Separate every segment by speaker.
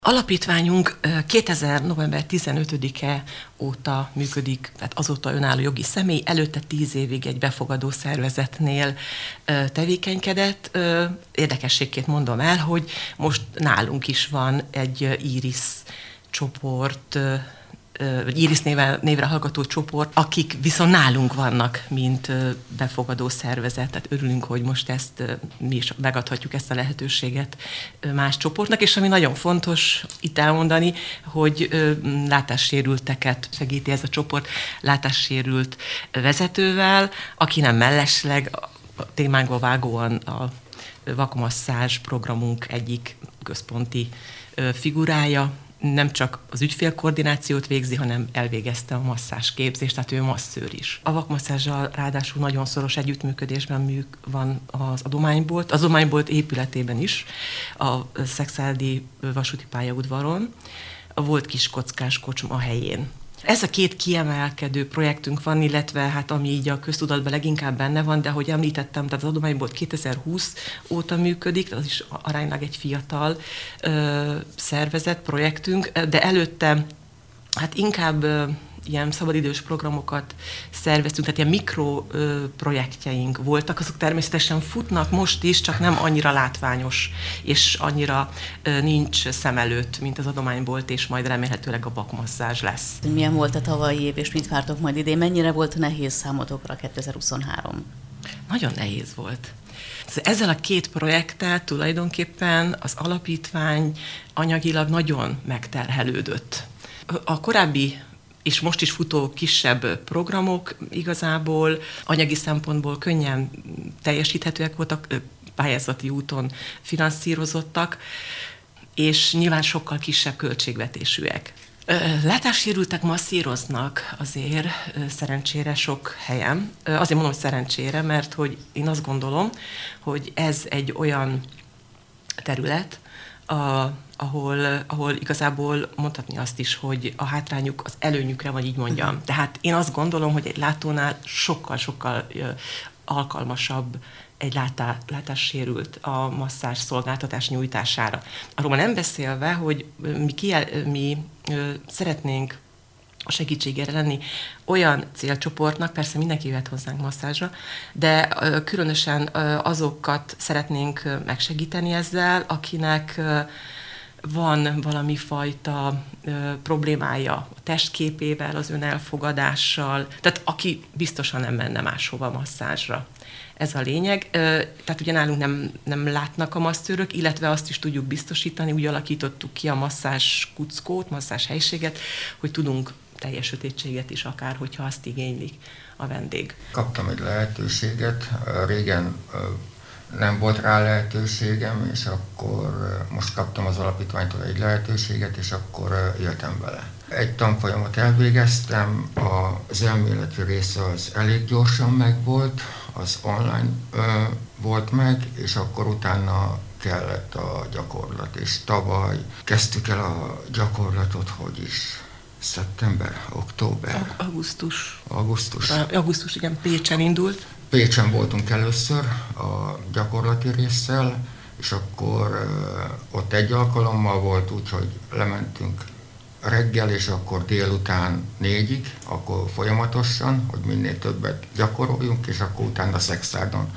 Speaker 1: Alapítványunk 2000. november 15-e óta működik, tehát azóta önálló jogi személy, előtte 10 évig egy befogadó szervezetnél tevékenykedett. Érdekességként mondom el, hogy most nálunk is van egy Iris csoport, vagy Iris névre hallgató csoport, akik viszont nálunk vannak, mint befogadó szervezet. Tehát örülünk, hogy most ezt mi is megadhatjuk ezt a lehetőséget más csoportnak, és ami nagyon fontos itt elmondani, hogy látássérülteket segíti ez a csoport látássérült vezetővel, aki nem mellesleg a témánkba vágóan a vakmasszázs programunk egyik központi figurája. Nem csak az ügyfélkoordinációt végzi, hanem elvégezte a masszázs képzést, tehát ő masszőr is. A vakmasszázsal ráadásul nagyon szoros együttműködésben van az adománybolt. Az adománybolt épületében is, a Szekszárdi vasúti pályaudvaron, a volt Kiskockás kocsma helyén. Ez a két kiemelkedő projektünk van, illetve hát ami így a köztudatban leginkább benne van, de ahogy említettem, tehát az adománybolt 2020 óta működik, az is aránylag egy fiatal szervezet, projektünk, de előtte hát inkább ilyen szabadidős programokat szerveztünk, tehát ilyen mikroprojektjeink voltak, azok természetesen futnak most is, csak nem annyira látványos, és annyira nincs szem előtt, mint az adománybolt, és majd remélhetőleg a vakmasszázs lesz.
Speaker 2: Milyen volt a tavalyi év, és mit vártok majd idén? Mennyire volt nehéz számotokra 2023?
Speaker 1: Nagyon nehéz volt. Ezzel a két projekttel tulajdonképpen az alapítvány anyagilag nagyon megterhelődött. A korábbi és most is futó kisebb programok igazából anyagi szempontból könnyen teljesíthetőek voltak, pályázati úton finanszírozottak, és nyilván sokkal kisebb költségvetésűek. Látássérültek masszíroznak azért szerencsére sok helyen. Azért mondom, hogy szerencsére, mert hogy én azt gondolom, hogy ez egy olyan terület, ahol igazából mondhatni azt is, hogy a hátrányuk az előnyükre, vagy így mondjam. Tehát én azt gondolom, hogy egy látónál sokkal alkalmasabb egy látássérült a masszázs szolgáltatás nyújtására. Arról nem beszélve, hogy mi szeretnénk a segítségére lenni olyan célcsoportnak, persze mindenki jöhet hozzánk masszázsra, de különösen azokat szeretnénk megsegíteni ezzel, akinek van valami fajta problémája a testképével, az önelfogadással, tehát aki biztosan nem menne máshova masszázsra. Ez a lényeg. Tehát ugye nálunk nem látnak a masszőrök, illetve azt is tudjuk biztosítani, úgy alakítottuk ki a masszázs kuckót, masszázs helyiséget, hogy tudunk teljes sötétséget is akár, hogyha azt igénylik a vendég.
Speaker 3: Kaptam egy lehetőséget, régen nem volt rá lehetőségem, és akkor most kaptam az alapítványtól egy lehetőséget, és akkor jöttem vele. Egy tanfolyamot elvégeztem, az elméleti része az elég gyorsan megvolt, az online volt meg, és akkor utána kellett a gyakorlat, és tavaly kezdtük el a gyakorlatot, hogy is szeptember, október?
Speaker 1: Augusztus, igen, Pécsen indult.
Speaker 3: Pécsen voltunk először a gyakorlati résszel, és akkor ott egy alkalommal volt, úgyhogy lementünk reggel, és akkor délután 4-ig, akkor folyamatosan, hogy minél többet gyakoroljunk, és akkor utána Szekszárdon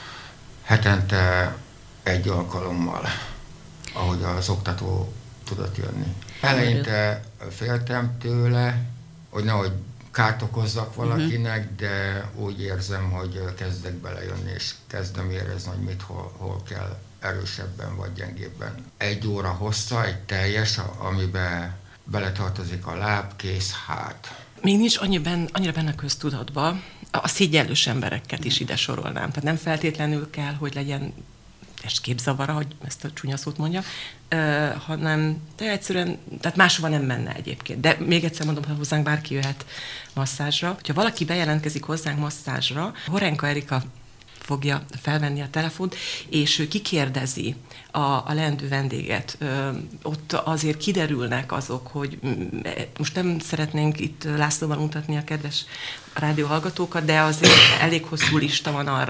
Speaker 3: hetente egy alkalommal, ahogy az oktató tudott jönni. Eleinte féltem tőle, hogy nehogy kárt okozzak valakinek, de úgy érzem, hogy kezdek belejönni, és kezdem érezni, hogy mit hol kell erősebben vagy gyengébben. 1 óra hossza, egy teljes, amiben beletartozik a láb, kéz, hát.
Speaker 1: Még nincs annyira benne köztudatban, a szégyellős embereket is ide sorolnám. Tehát nem feltétlenül kell, hogy legyen testképzavara, hogy ezt a csúnya szót mondja, hanem de egyszerűen, tehát máshova nem menne egyébként. De még egyszer mondom, hogy hozzánk bárki jöhet masszázsra. Ha valaki bejelentkezik hozzánk masszázsra, Horenka Erika fogja felvenni a telefont, és ő kikérdezi a leendő vendéget. Ott azért kiderülnek azok, hogy most nem szeretnénk itt Lászlóval mutatni a kedves rádióhallgatókat, de azért elég hosszú lista van arra,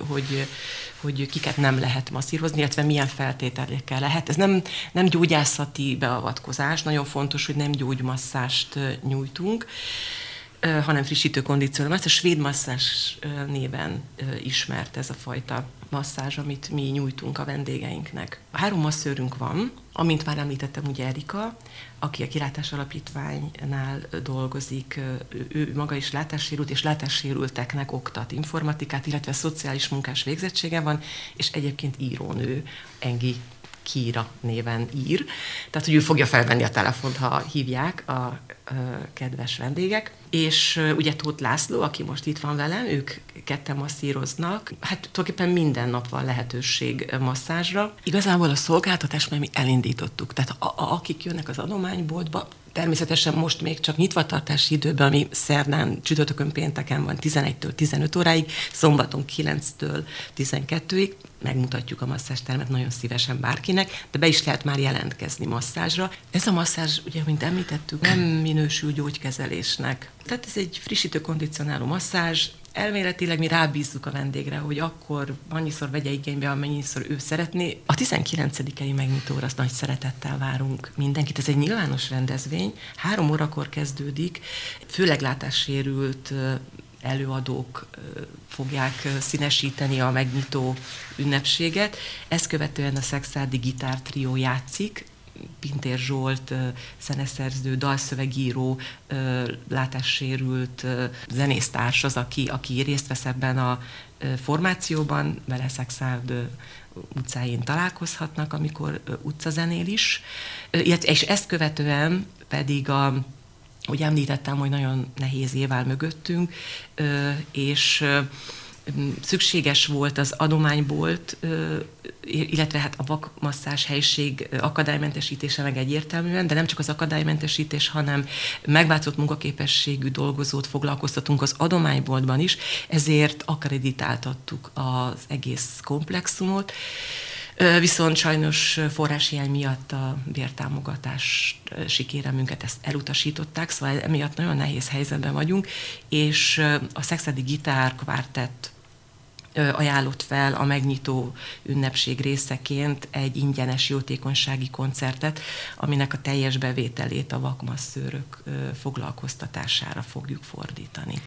Speaker 1: hogy kiket nem lehet masszírozni, illetve milyen feltételekkel lehet. Ez nem gyógyászati beavatkozás, nagyon fontos, hogy nem gyógymasszást nyújtunk, hanem frissítő kondicionáló. A svéd masszázs néven ismert ez a fajta masszázs, amit mi nyújtunk a vendégeinknek. 3 masszőrünk van, amint már említettem, ugye Erika, aki a Kilátás Alapítványnál dolgozik, ő maga is látássérült, és látássérülteknek oktat informatikát, illetve szociális munkás végzettsége van, és egyébként írónő, Engi Kíra néven ír. Tehát, hogy ő fogja felvenni a telefont, ha hívják a kedves vendégek. És ugye Tóth László, aki most itt van velem, ők ketten masszíroznak. Hát tulajdonképpen minden nap van lehetőség masszázsra. Igazából a szolgáltatást már mi elindítottuk. Tehát akik jönnek az adományboltba, természetesen most még csak nyitvatartási időben, ami szerdán, csütörtökön, pénteken van 11-től 15 óráig, szombaton 9-től 12-ig, megmutatjuk a masszázstermet nagyon szívesen bárkinek, de be is lehet már jelentkezni masszázsra. Ez a masszázs, ugye, mint említettük, nem minősül gyógykezelésnek. Tehát ez egy frissítő kondicionáló masszázs. Elméletileg mi rábízzuk a vendégre, hogy akkor annyiszor vegye igénybe, amennyiszor ő szeretné. A 19-i megnyitóra azt nagy szeretettel várunk mindenkit. Ez egy nyilvános rendezvény, 3 órakor kezdődik, főleg látássérült előadók fogják színesíteni a megnyitó ünnepséget. Ezt követően a Szekszárdi Gitár Trió játszik, Pintér Zsolt, zeneszerző, dalszövegíró, látássérült zenésztárs az, aki részt vesz ebben a formációban, vele Szekszárd utcáin találkozhatnak, amikor utcazenél is. És ezt követően pedig ugye említettem, hogy nagyon nehéz év áll mögöttünk, és szükséges volt az adománybolt, illetve hát a vakmasszázs helység akadálymentesítése meg egyértelműen, de nem csak az akadálymentesítés, hanem megváltozott munkaképességű dolgozót foglalkoztatunk az adományboltban is, ezért akkreditáltattuk az egész komplexumot. Viszont sajnos forráshiány miatt a bértámogatási kérelmünket ezt elutasították, szóval emiatt nagyon nehéz helyzetben vagyunk, és a Szekszárdi Gitár Kvartett ajánlott fel a megnyitó ünnepség részeként egy ingyenes jótékonysági koncertet, aminek a teljes bevételét a vakmasszőrök foglalkoztatására fogjuk fordítani.